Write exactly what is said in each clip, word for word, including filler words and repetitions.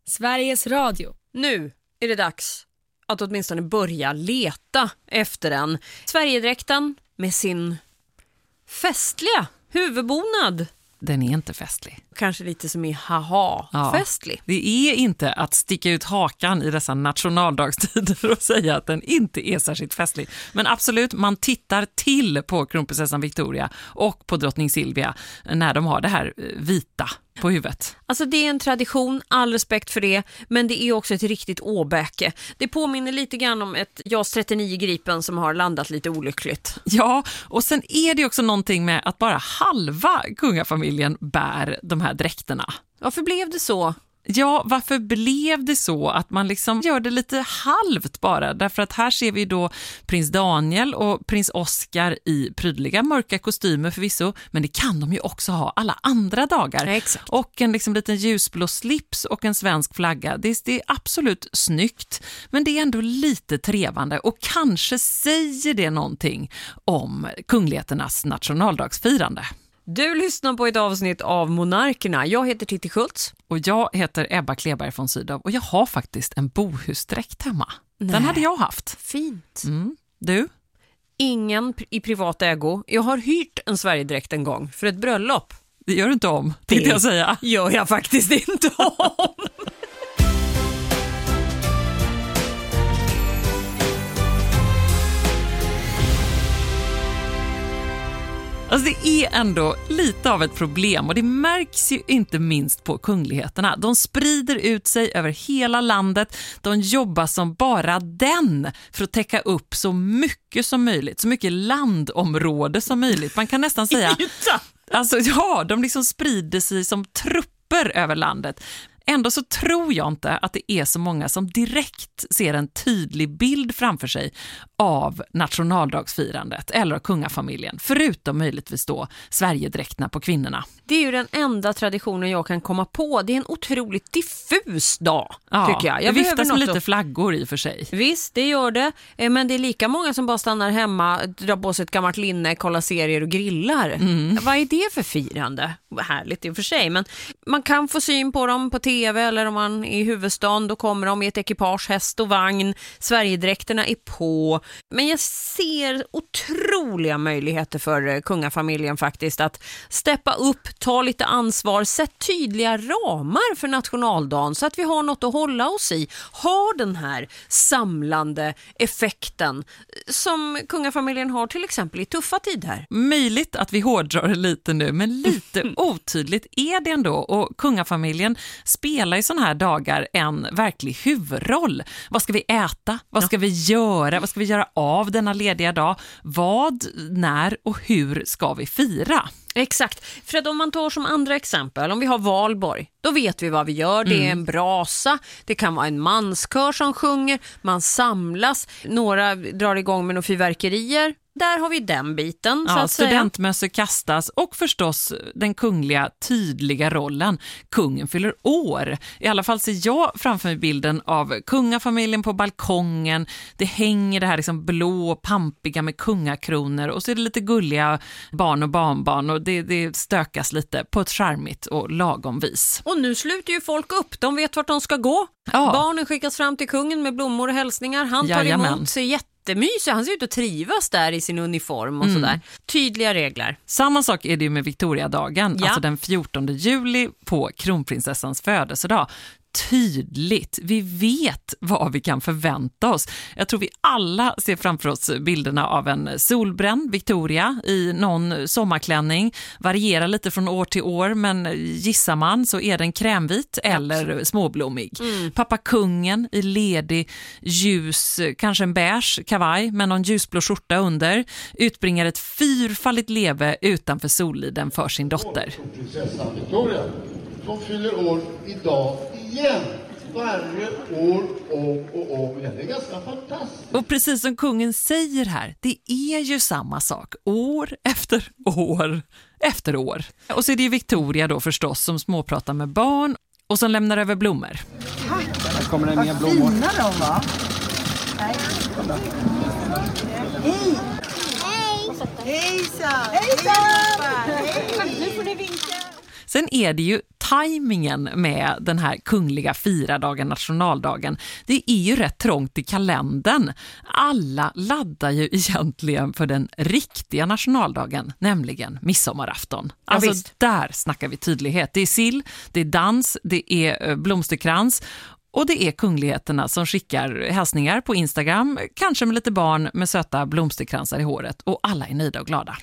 Sveriges Radio. Nu är det dags att åtminstone börja leta efter den. Sverigedräkten med sin festliga huvudbonad. Den är inte festlig. Kanske lite som i haha, ja, festlig. Det är inte att sticka ut hakan i dessa nationaldagstider och säga att den inte är särskilt festlig. Men absolut, man tittar till på kronprinsessan Victoria och på drottning Silvia när de har det här vita på huvudet. Alltså det är en tradition, all respekt för det, men det är också ett riktigt åbäke. Det påminner lite grann om ett JAS trettionio Gripen som har landat lite olyckligt. Ja, och sen är det också någonting med att bara halva kungafamiljen bär de här dräkterna. Varför blev det så? Ja, varför blev det så att man liksom gör det lite halvt bara? Därför att här ser vi då prins Daniel och prins Oscar i prydliga mörka kostymer förvisso, men det kan de ju också ha alla andra dagar. Exakt. Och en liksom liten ljusblå slips och en svensk flagga. Det är, det är absolut snyggt, men det är ändå lite trevande och kanske säger det någonting om kungligheternas nationaldagsfirande. Du lyssnar på ett avsnitt av Monarkerna. Jag heter Titti Schultz. Och jag heter Ebba Kleberg från Sydow. Och jag har faktiskt en bohusdräkt hemma. Nej. Den hade jag haft. Fint. Mm. Du? Ingen i privat ägo. Jag har hyrt en Sverigedräkt en gång för ett bröllop. Det gör du inte om, tänkte jag säga. Gör jag faktiskt inte om. Alltså det är ändå lite av ett problem och det märks ju inte minst på kungligheterna. De sprider ut sig över hela landet. De jobbar som bara den för att täcka upp så mycket som möjligt. Så mycket landområde som möjligt. Man kan nästan säga... Alltså ja, de liksom sprider sig som trupper över landet. Ändå så tror jag inte att det är så många som direkt ser en tydlig bild framför sig av nationaldagsfirandet eller av kungafamiljen, förutom möjligtvis då Sverigedräkterna på kvinnorna. Det är ju den enda traditionen jag kan komma på. Det är en otroligt diffus dag, ja, tycker jag. jag det viftas med lite att... flaggor i och för sig. Visst, det gör det. Men det är lika många som bara stannar hemma, drar på sig ett gammalt linne, kollar serier och grillar. Mm. Vad är det för firande? Härligt i och för sig, men man kan få syn på dem på tv eller om man är i huvudstaden, då kommer de i ett ekipage, häst och vagn. Sverigedräkterna är på. Men jag ser otroliga möjligheter för kungafamiljen faktiskt att steppa upp, ta lite ansvar, sätt tydliga ramar för nationaldagen så att vi har något att hålla oss i. Har den här samlande effekten som kungafamiljen har till exempel i tuffa tider. Möjligt att vi hårdrar lite nu, men lite otydligt är det ändå. Och kungafamiljen spelar i sådana här dagar en verklig huvudroll. Vad ska vi äta? Vad ska ja. vi göra? Vad ska vi göra av denna lediga dag? Vad, när och hur ska vi fira? Exakt, för att om man tar som andra exempel, om vi har valborg, då vet vi vad vi gör. Det är Mm. en brasa, det kan vara en manskör som sjunger, man samlas, några drar igång med några fyrverkerier. Där har vi den biten. Ja, så att studentmössor kastas och förstås den kungliga tydliga rollen. Kungen fyller år. I alla fall ser jag framför mig bilden av kungafamiljen på balkongen. Det hänger det här liksom blå och pampiga med kungakronor och så är det lite gulliga barn och barnbarn och det, det stökas lite på ett charmigt och lagom vis. Och nu sluter ju folk upp. De vet vart de ska gå. Ja. Barnen skickas fram till kungen med blommor och hälsningar. Han tar Jajamän. emot sig jätte Mysig. Han ser ut att trivas där i sin uniform och mm. sådär. Tydliga regler. Samma sak är det ju med Victoriadagen, ja. alltså den fjortonde juli på kronprinsessans födelsedag. Tydligt. Vi vet vad vi kan förvänta oss. Jag tror vi alla ser framför oss bilderna av en solbränd Victoria i någon sommarklänning. Varierar lite från år till år, men gissar man så är den krämvit eller småblommig. Mm. Pappa kungen i ledig ljus, kanske en beige kavaj med någon ljusblå skjorta under, utbringar ett fyrfaldigt leve utanför Solliden för sin dotter. Prinsessan Victoria, som fyller år idag igen. Varje år, om och om igen. Det är ganska fantastiskt. Och precis som kungen säger här, det är ju samma sak. År efter år efter år. Och så är det ju Victoria då förstås som småpratar med barn och som lämnar över blommor. Tack! Här kommer det mer blommor. Fina de, va? Hej! Hej! Hej! Hejsan! Hejsan! Hej! Nu får ni vinka. Sen är det ju tajmingen med den här kungliga firadagen, nationaldagen, det är ju rätt trångt i kalendern. Alla laddar ju egentligen för den riktiga nationaldagen, nämligen midsommarafton. Ja, alltså visst. Där snackar vi tydlighet. Det är sill, det är dans, det är blomsterkrans. Och det är kungligheterna som skickar hälsningar på Instagram, kanske med lite barn med söta blomsterkransar i håret. Och alla är nöjda och glada.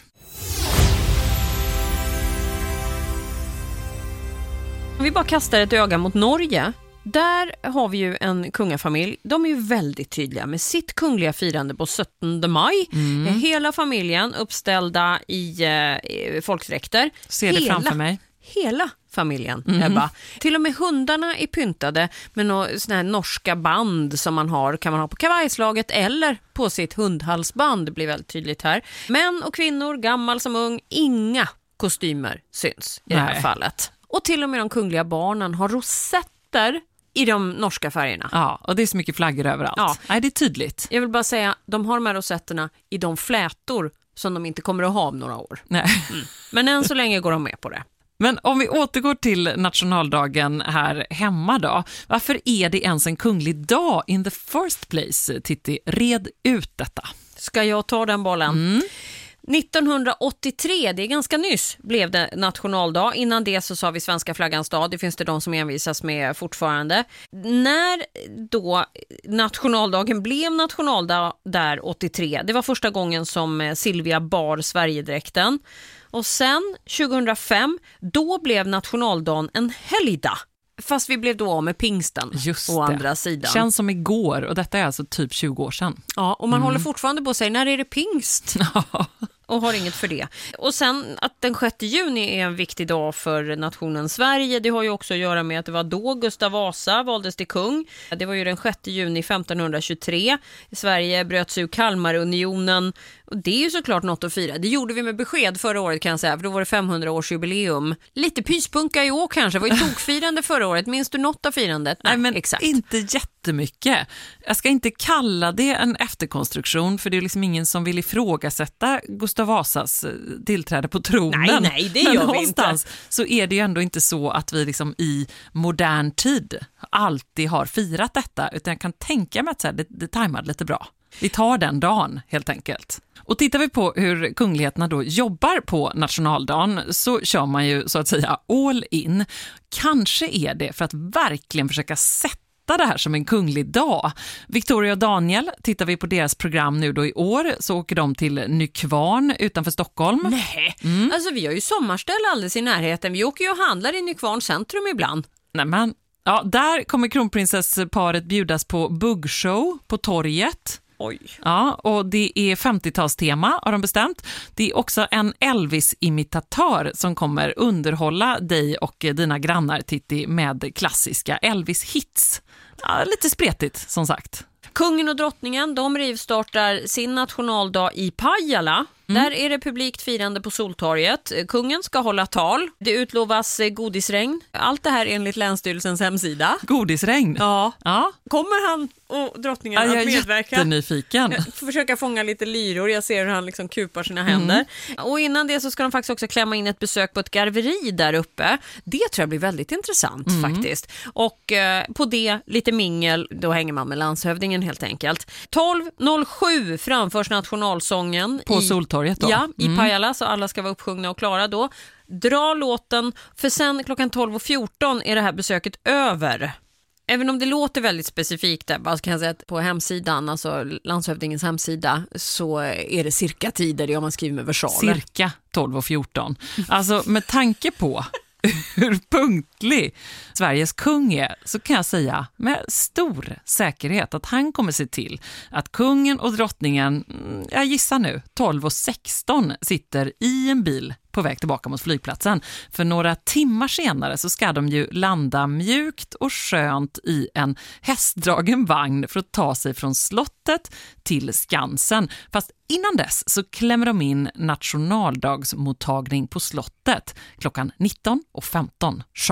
Om vi bara kastar ett öga mot Norge. Där har vi ju en kungafamilj. De är ju väldigt tydliga med sitt kungliga firande på sjuttonde maj. Mm. Hela familjen uppställda i eh, folkdräkter. Ser det hela, framför mig. Hela familjen, Mm. Ebba. Till och med hundarna är pyntade med några såna här norska band som man har. Kan man ha på kavajslaget eller på sitt hundhalsband. Det blir väldigt tydligt här. Män och kvinnor, gammal som ung, inga kostymer syns i Nej. det här fallet. Och till och med de kungliga barnen har rosetter i de norska färgerna. Ja, och det är så mycket flaggor överallt. Ja. Nej, det är tydligt. Jag vill bara säga, de har de här rosetterna i de flätor som de inte kommer att ha om några år. Nej. Mm. Men än så länge går de med på det. Men om vi återgår till nationaldagen här hemma då. Varför är det ens en kunglig dag in the first place? Titti, red ut detta. Ska jag ta den bollen? Mm. nittonhundraåttiotre, det är ganska nyss, blev det nationaldag. Innan det så sa vi svenska flaggans dag. Det finns det de som envisas med fortfarande. När då nationaldagen blev nationaldag där åttiotre, det var första gången som Silvia bar Sverigedräkten. Och sen tjugohundrafem, då blev nationaldagen en helgdag. Fast vi blev då av med pingsten. Just å det. andra sidan. Känns som igår, och detta är alltså typ tjugo år sedan. Ja, och man Mm. håller fortfarande på att säga, när är det pingst? Och har inget för det. Och sen att den sjätte juni är en viktig dag för nationen Sverige. Det har ju också att göra med att det var då Gustav Vasa valdes till kung. Det var ju den sjätte juni femtonhundratjugotre. Sverige bröt sig ur Kalmarunionen. Och det är ju såklart något att fira. Det gjorde vi med besked förra året kan jag säga. För då var det femhundra-årsjubileum. Lite pyspunka i år kanske. Det var ju tokfirande förra året. Minns du något av firandet? Nej, men exakt. inte jättemycket. Jag ska inte kalla det en efterkonstruktion, för det är liksom ingen som vill ifrågasätta Gustav Vasas tillträde på tronen. Nej, nej, det men gör vi någonstans inte. Så är det ju ändå inte så att vi liksom i modern tid alltid har firat detta, utan jag kan tänka mig att så här, det, det tajmade lite bra. Vi tar den dagen helt enkelt. Och tittar vi på hur kungligheterna då jobbar på nationaldagen, så kör man ju så att säga all in. Kanske är det för att verkligen försöka sätta det här som en kunglig dag. Victoria och Daniel, tittar vi på deras program nu då i år, så åker de till Nykvarn utanför Stockholm. Nej, mm. alltså vi har ju sommarställ alldeles i närheten. Vi åker ju och handlar i Nykvarn centrum ibland. Nej men, ja, där kommer kronprinsessparet bjudas på buggshow på torget. Oj. Ja, och det är femtiotalstema har de bestämt. Det är också en Elvis-imitatör som kommer underhålla dig och dina grannar, Titti, med klassiska Elvis-hits. Ja, lite spretigt som sagt. Kungen och drottningen, de rivstartar sin nationaldag i Pajala. Mm. Där är det publikt firande på Soltorget. Kungen ska hålla tal. Det utlovas godisregn. Allt det här enligt Länsstyrelsens hemsida. Godisregn? Ja. Ja. Kommer han och drottningen Ja, att jag är medverka? jättenyfiken. Försöka fånga lite lyror. Jag ser hur han liksom kupar sina händer. Mm. Och innan det så ska de faktiskt också klämma in ett besök på ett garveri där uppe. Det tror jag blir väldigt intressant mm. faktiskt. Och eh, på det lite mingel, då hänger man med landshövdingen helt enkelt. tolv noll sju framförs nationalsången. På i, Soltorget då? Ja, i mm. Pajala, så alla ska vara uppsjungna och klara då. Dra låten, för sen klockan tolv och fjorton är det här besöket över. Även om det låter väldigt specifikt där, bara kan jag säga att på hemsidan, alltså landshövdingens hemsida, så är det cirka tider om man skriver med versaler. Cirka tolv och fjorton. Alltså med tanke på hur punktlig Sveriges kung är, så kan jag säga med stor säkerhet att han kommer se till att kungen och drottningen, jag gissar nu, tolv och sexton sitter i en bil på väg tillbaka mot flygplatsen. För några timmar senare så ska de ju landa mjukt och skönt i en hästdragen vagn för att ta sig från slottet till Skansen. Fast innan dess så klämmer de in nationaldagsmottagning på slottet klockan nitton och femton sharp.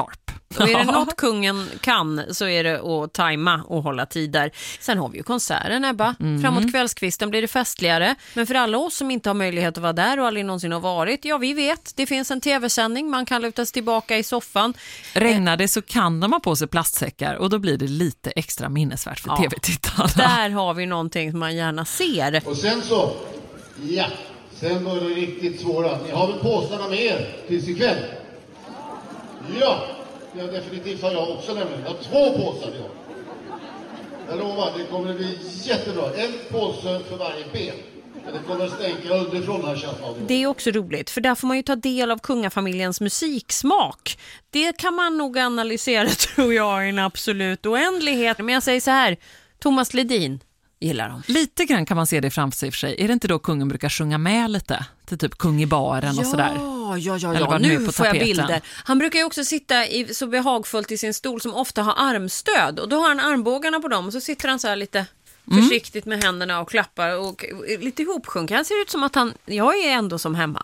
Och är det något kungen kan så är det att tajma och hålla tider. Sen har vi ju konserten, Ebba. Mm. Framåt kvällskvisten blir det festligare. Men för alla oss som inte har möjlighet att vara där och aldrig någonsin har varit, ja vi vet, det finns en tv-sändning, man kan lutas tillbaka i soffan. Regnar det så kan de ha på sig plastsäckar och då blir det lite extra minnesvärt för ja, tv-tittarna. Där har vi någonting som man gärna ser. Och sen så, ja, sen var det riktigt svåra. Ni har väl påsarna med er tills ikväll? Ja, ja definitivt har jag också nämligen. Jag har två påsar idag. Jag lovar, det kommer att bli jättebra. En påse för varje ben. Men det kommer att stänka underifrån här kärnfallet. Det är också roligt, för där får man ju ta del av kungafamiljens musiksmak. Det kan man nog analysera, tror jag, i en absolut oändlighet. Men jag säger så här, Thomas Ledin gillar dem. Lite grann kan man se det framför sig för sig. Är det inte då kungen brukar sjunga med lite? Till typ kung i baren och ja, sådär. Ja, ja, ja. ja. Nu får jag bilder. Han brukar ju också sitta i, så behagfullt i sin stol som ofta har armstöd. Och då har han armbågarna på dem och så sitter han så här lite försiktigt med händerna och klappar och, och lite ihopsjunker. Han ser ut som att han, jag är ändå som hemma.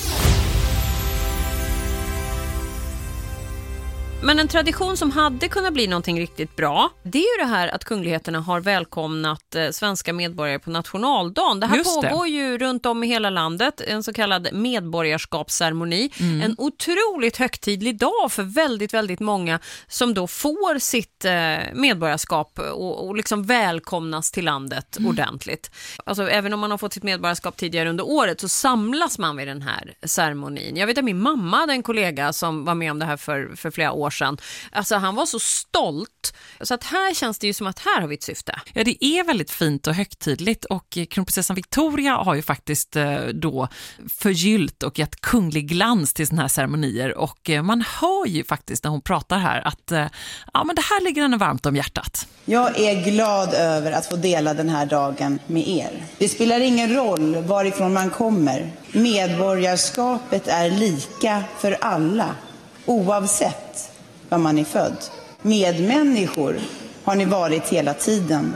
Men en tradition som hade kunnat bli någonting riktigt bra, det är ju det här att kungligheterna har välkomnat eh, svenska medborgare på nationaldagen. Det här Just pågår det. ju runt om i hela landet, en så kallad medborgarskapsceremoni. Mm. En otroligt högtidlig dag för väldigt, väldigt många som då får sitt eh, medborgarskap och, och liksom välkomnas till landet mm. ordentligt. Alltså även om man har fått sitt medborgarskap tidigare under året så samlas man vid den här ceremonin. Jag vet att min mamma hade en kollega som var med om det här för, för flera år sedan. Alltså han var så stolt. Så att här känns det ju som att här har vi ett syfte. Ja, det är väldigt fint och högtidligt och kronprinsessan Victoria har ju faktiskt då förgyllt och gett kunglig glans till såna här ceremonier och man hör ju faktiskt när hon pratar här att ja, men det här ligger henne varmt om hjärtat. Jag är glad över att få dela den här dagen med er. Det spelar ingen roll varifrån man kommer. Medborgarskapet är lika för alla, oavsett var man är född. Medmänniskor har ni varit hela tiden.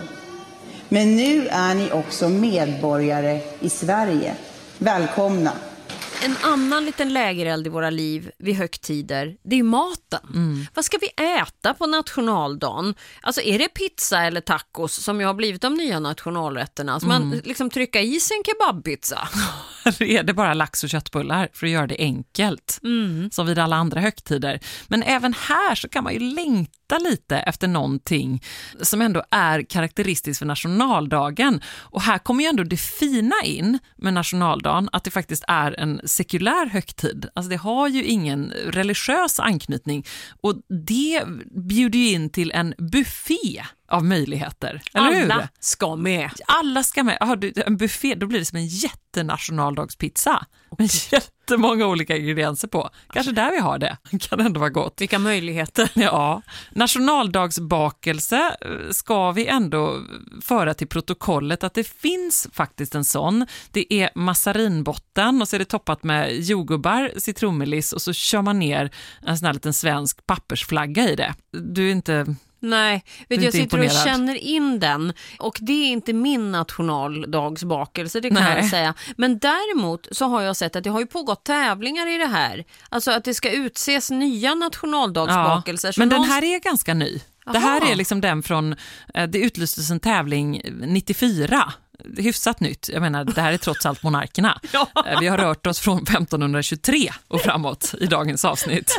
Men nu är ni också medborgare i Sverige. Välkomna! En annan liten lägereld i våra liv vid högtider, det är maten. Mm. Vad ska vi äta på nationaldagen? Alltså är det pizza eller tacos som ju har blivit de nya nationalrätterna? Så mm. man liksom trycka i sig en kebabpizza. Är det bara lax och köttbullar för att göra det enkelt mm. som vid alla andra högtider. Men även här så kan man ju längta lite efter någonting som ändå är karaktäristiskt för nationaldagen. Och här kommer ju ändå det fina in med nationaldagen, att det faktiskt är en sekulär högtid. Alltså det har ju ingen religiös anknytning och det bjuder ju in till en buffé av möjligheter. Eller Alla hur? ska med. Alla ska med. Har du en buffé, då blir det som en jättenationaldagspizza. Med jättemånga olika ingredienser på. Kanske där vi har det. Kan ändå vara gott. Vilka möjligheter. Ja. Nationaldagsbakelse ska vi ändå föra till protokollet att det finns faktiskt en sån. Det är massarinbotten och så är det toppat med jordgubbar, citronmeliss och så kör man ner en sån här liten svensk pappersflagga i det. Du är inte... Nej, vet du, jag sitter imponerad. och känner in den och det är inte min nationaldagsbakelse, det kan Nej. jag säga. Men däremot så har jag sett att det har ju pågått tävlingar i det här. Alltså att det ska utses nya nationaldagsbakelser. Ja, men någon... den här är ganska ny. Aha. Det här är liksom den från, det utlystes en tävling nittiofyra. Hyfsat nytt. Jag menar, det här är trots allt monarkerna. Ja. Vi har rört oss från femtonhundratjugotre och framåt i dagens avsnitt.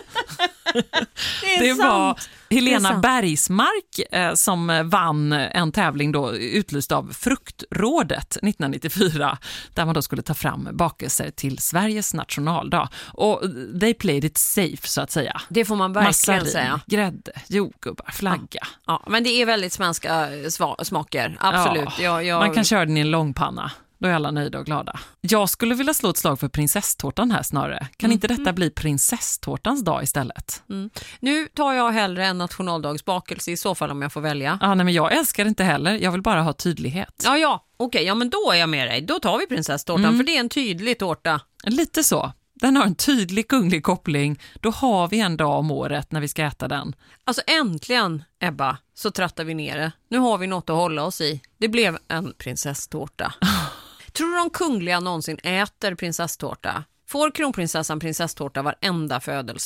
Det, är det var sant. Helena det Bergsmark eh, som vann en tävling då utlyst av Fruktrådet nittonhundranittiofyra där man då skulle ta fram bakelser till Sveriges nationaldag. Och they played it safe så att säga. Det får man verkligen Massarin, säga. Grädde, jordgubbar, flagga. Ja. ja, men det är väldigt svenska sva- smaker. Absolut. Ja, jag, jag... Man kan köra den i en långpanna. Då är alla nöjda och glada. Jag skulle vilja slå ett slag för prinsesstårtan här snarare. Kan mm. inte detta bli prinsesstårtans dag istället? Mm. Nu tar jag hellre en nationaldagsbakelse i så fall om jag får välja. Ja, nej, men jag älskar det inte heller. Jag vill bara ha tydlighet. Ja, ja. Okej, okay, ja men då är jag med dig. Då tar vi prinsesstårtan mm. för det är en tydlig tårta. Lite så. Den har en tydlig kunglig koppling. Då har vi en dag om året när vi ska äta den. Alltså äntligen, Ebba, så trattar vi ner det. Nu har vi något att hålla oss i. Det blev en prinsesstårta. Tror du de kungliga någonsin äter prinsesstårta? Får kronprinsessan prinsesstårta varenda födelsedag?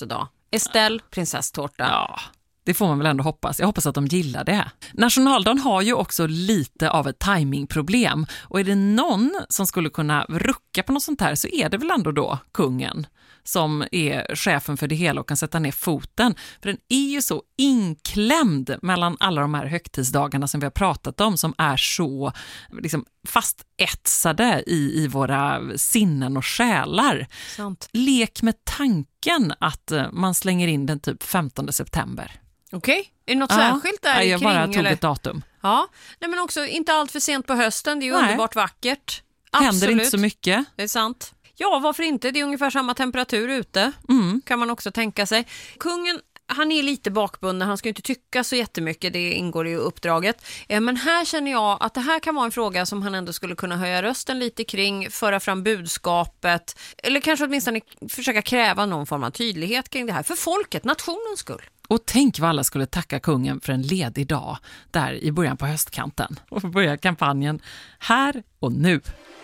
Estelle, prinsesstårta. Ja, det får man väl ändå hoppas. Jag hoppas att de gillar det. Nationaldagen har ju också lite av ett timingproblem. Och är det någon som skulle kunna rucka på något sånt här så är det väl ändå då kungen som är chefen för det hela och kan sätta ner foten. För den är ju så inklämd mellan alla de här högtidsdagarna som vi har pratat om, som är så liksom fastetsade i, i våra sinnen och själar. Sant. Lek med tanken att man slänger in den typ femtonde september. Okej, okay. Är det något ja. särskilt där ja, jag kring? bara tog eller? ett datum. Ja, nej, men också inte allt för sent på hösten. Det är ju Nej. underbart vackert. Absolut. Händer inte så mycket. Det är sant. Ja, varför inte? Det är ungefär samma temperatur ute. Mm. Kan man också tänka sig. Kungen, han är lite bakbunden. Han ska ju inte tycka så jättemycket. Det ingår i uppdraget. Men här känner jag att det här kan vara en fråga som han ändå skulle kunna höja rösten lite kring. Föra fram budskapet. Eller kanske åtminstone försöka kräva någon form av tydlighet kring det här. För folket, nationens skull. Och tänk vad alla skulle tacka kungen för en ledig dag där i början på höstkanten. Och börja kampanjen här och nu.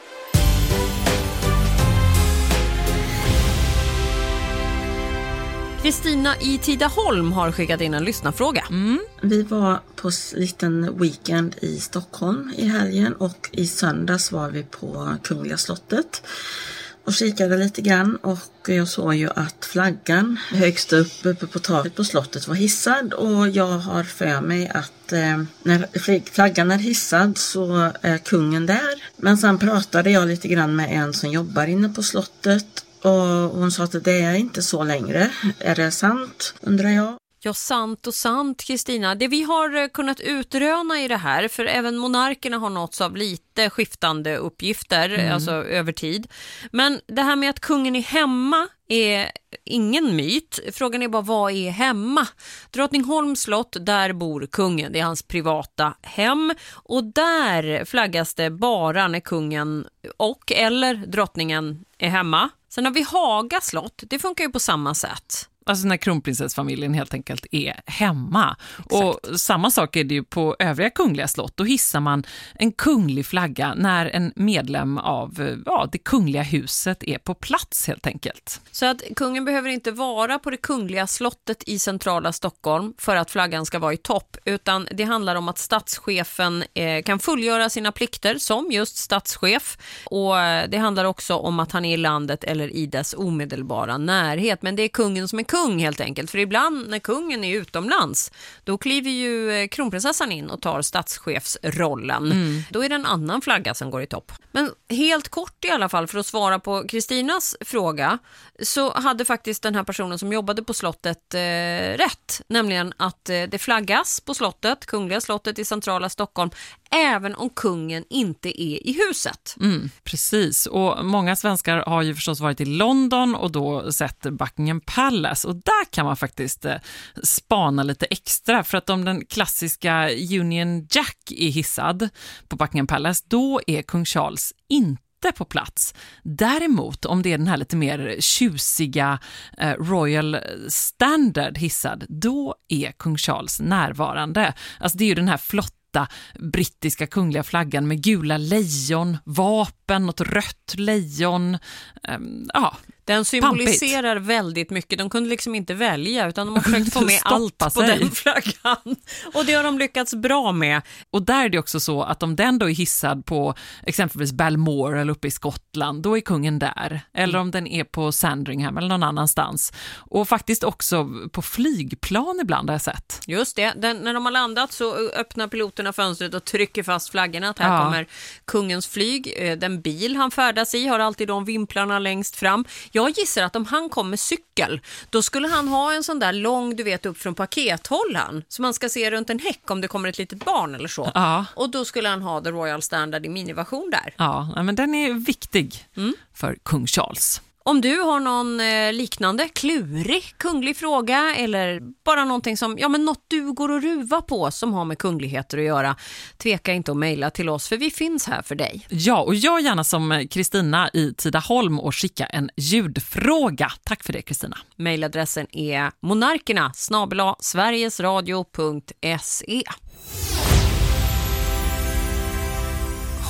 Kristina i Tidaholm har skickat in en lyssnarfråga. Mm. Vi var på en liten weekend i Stockholm i helgen och i söndags var vi på Kungliga slottet och kikade lite grann och jag såg ju att flaggan högst upp uppe på taket på slottet var hissad och jag har för mig att eh, när flaggan är hissad så är kungen där. Men sen pratade jag lite grann med en som jobbar inne på slottet och hon sa att det är inte så längre. Är det sant, undrar jag? Ja, sant och sant, Kristina. Det vi har kunnat utröna i det här, för även monarkerna har nåtts av lite skiftande uppgifter, mm. alltså över tid. Men det här med att kungen är hemma är ingen myt. Frågan är bara, vad är hemma? Drottningholms slott, där bor kungen. Det är hans privata hem. Och där flaggas det bara när kungen och eller drottningen är hemma. Sen har vi Haga slott. Det funkar ju på samma sätt. Alltså när kronprinsessfamiljen helt enkelt är hemma. Exakt. Och samma sak är det ju på övriga kungliga slott. Då hissar man en kunglig flagga när en medlem av ja, det kungliga huset är på plats helt enkelt. Så att kungen behöver inte vara på det kungliga slottet i centrala Stockholm för att flaggan ska vara i topp. Utan det handlar om att statschefen eh, kan fullgöra sina plikter som just statschef. Och det handlar också om att han är i landet eller i dess omedelbara närhet. Men det är kungen som är kung helt enkelt. För ibland när kungen är utomlands, då kliver ju kronprinsessan in och tar statschefsrollen. Mm. Då är det en annan flagga som går i topp. Men helt kort i alla fall, för att svara på Kristinas fråga, så hade faktiskt den här personen som jobbade på slottet eh, rätt. Nämligen att eh, det flaggas på slottet, kungliga slottet i centrala Stockholm, även om kungen inte är i huset. Mm, precis, och många svenskar har ju förstås varit i London och då sett Buckingham Palace. Och där kan man faktiskt eh, spana lite extra, för att om den klassiska Union Jack är hissad på Buckingham Palace, då är kung Charles inte på plats. Däremot om det är den här lite mer tjusiga eh, Royal Standard hissad, då är kung Charles närvarande. Alltså det är ju den här flotta brittiska kungliga flaggan med gula lejon, vapen, något rött lejon. Um, ja, den symboliserar pampigt. Väldigt mycket. De kunde liksom inte välja, utan de har försökt få med allt på sig. Den flaggan. Och det har de lyckats bra med. Och där är det också så att om den då är hissad på exempelvis Balmoral eller uppe i Skottland, då är kungen där. Eller om den är på Sandringham eller någon annanstans. Och faktiskt också på flygplan ibland har jag sett. Just det. Den, när de har landat så öppnar piloterna fönstret och trycker fast flaggorna. Att här ja. kommer kungens flyg. Den bil han färdas i har alltid de vimplarna längst fram. Jag gissar att om han kom med cykel, då skulle han ha en sån där lång, du vet, upp från pakethållaren som man ska se runt en häck om det kommer ett litet barn eller så. Ja. Och då skulle han ha The Royal Standard i miniversion där. Ja, men den är viktig mm. för kung Charles. Om du har någon eh, liknande klurig kunglig fråga eller bara någonting som, ja men något du går och ruva på som har med kungligheter att göra, tveka inte att mejla till oss, för vi finns här för dig. Ja, och jag gärna som Kristina i Tidaholm och skicka en ljudfråga. Tack för det, Kristina. Mejladressen är monarkerna snabel-a sverigesradio punkt se.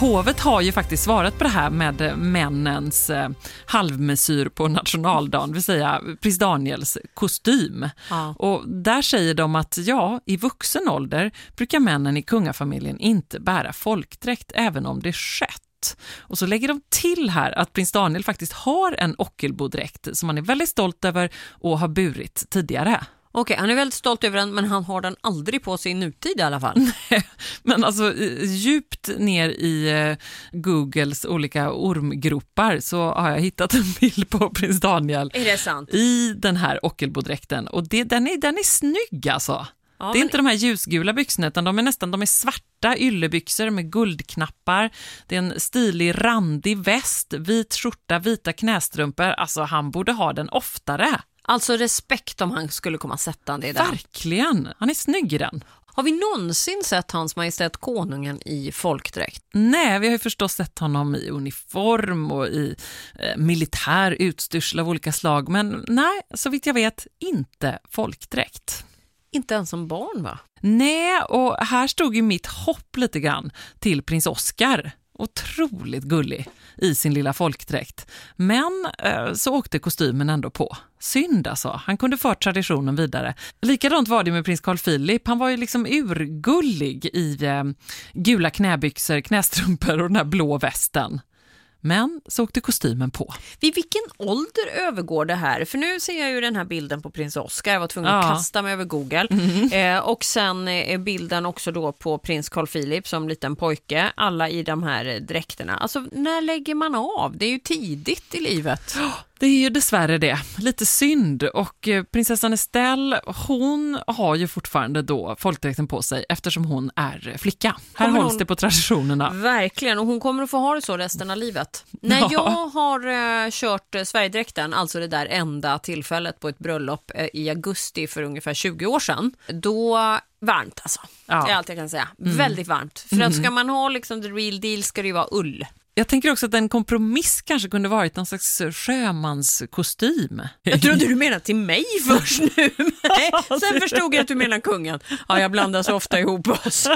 hovet har ju faktiskt svarat på det här med männens eh, halvmesyr på nationaldagen, vill säga prins Daniels kostym. Ja. Och där säger de att ja, i vuxen ålder brukar männen i kungafamiljen inte bära folkdräkt även om det skett. Och så lägger de till här att prins Daniel faktiskt har en ockelbodräkt som han är väldigt stolt över och har burit tidigare. Okej, han är väldigt stolt över den, men han har den aldrig på sig i nutid i alla fall. Men alltså djupt ner i eh, Googles olika ormgropar så har jag hittat en bild på prins Daniel. Är det sant? I den här ockelbodräkten. Och det, den, är, den är snygg alltså. Ja, det är men... inte de här ljusgula byxorna utan de är nästan de är svarta yllebyxor med guldknappar. Det är en stilig randig väst, vit skjorta, vita knästrumpor. Alltså han borde ha den oftare. Alltså respekt om han skulle komma sätta det där. Verkligen, han är snygg i den. Har vi någonsin sett hans majestät konungen i folkdräkt? Nej, vi har ju förstås sett honom i uniform och i eh, militär utstyrsel av olika slag. Men nej, så vitt jag vet, inte folkdräkt. Inte ens som barn, va? Nej, och här stod ju mitt hopp lite grann till prins Oscar. Otroligt gullig i sin lilla folkdräkt. Men eh, så åkte kostymen ändå på. Synd alltså, han kunde föra traditionen vidare. Likadant var det med prins Carl Philip. Han var ju liksom urgullig i eh, gula knäbyxor, knästrumpor och den här blå västen. Men så åkte kostymen på. Vid vilken ålder övergår det här? För nu ser jag ju den här bilden på prins Oscar. Jag var tvungen ja. att kasta mig över Google. Mm. Eh, och sen är bilden också då på prins Carl Philip som liten pojke. Alla i de här dräkterna. Alltså när lägger man av? Det är ju tidigt i livet. Det är ju dessvärre det. Lite synd. Och prinsessan Estelle, hon har ju fortfarande då folkdräkten på sig eftersom hon är flicka. Här Kommer hålls hon... det på traditionerna. Verkligen, och hon kommer att få ha det så resten av livet. När Ja. jag har uh, kört uh, Sverigedräkten, alltså det där enda tillfället på ett bröllop uh, i augusti för ungefär tjugo år sedan, då varmt alltså. Ja. Det är allt jag kan säga. Mm. Väldigt varmt. För Mm. att ska man ha liksom the real deal ska det ju vara ull. Jag tänker också att en kompromiss kanske kunde varit någon slags sjömanskostym. Jag trodde du menade till mig först nu. Nej, sen förstod jag att du menar kungen. Ja, jag blandar så ofta ihop oss.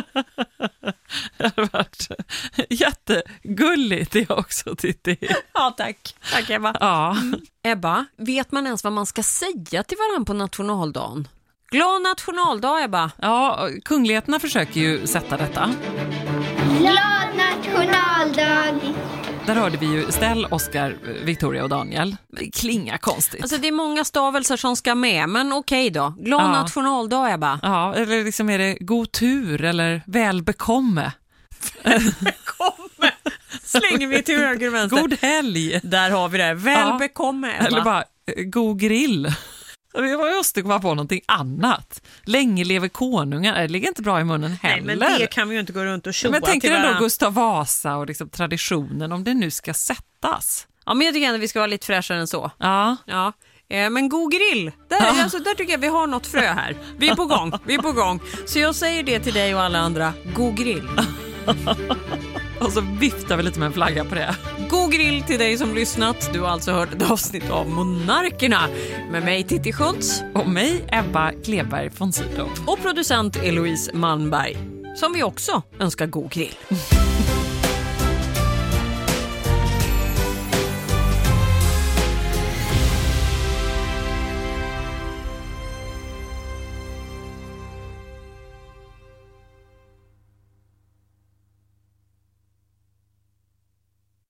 Det har varit jättegulligt det också, Titti. Ja, tack. Tack, Ebba. Ja. Mm. Ebba, vet man ens vad man ska säga till varandra på nationaldagen? Glad nationaldag, Ebba. Ja, kungligheterna försöker ju sätta detta. Glad nationaldag! Där hörde vi ju Estelle, Oscar, Victoria och Daniel. Det klingar konstigt. Alltså det är många stavelser som ska med, men okej då. Glad Ja. nationaldag, Ebba. Ja, eller liksom är det god tur eller välbekomme? Bekomme! Slänger vi till höger och vänster. God helg! Där har vi det. Välbekomme, Ebba. Eller bara eh, god grill. Vi måste komma på någonting annat. Länge lever konungen. Det ligger inte bra i munnen heller. Nej, men det kan vi ju inte gå runt och tjoa men tänker till ändå varandra. Gustav Vasa och liksom traditionen om det nu ska sättas. Ja, men jag tycker att vi ska vara lite fräschare än så. Ja. Ja. Eh, men god grill, där, Ja. alltså, där tycker jag vi har något frö här. Vi är på gång, vi är på gång. Så jag säger det till dig och alla andra. God grill. Och så viftar vi lite med en flagga på det. God grill till dig som lyssnat. Du har alltså hört ett avsnitt av Monarkerna med mig Titti Schultz Och mig, Ebba Kleberg von Sydow. och producent Eloise Malmberg, som vi också önskar god grill.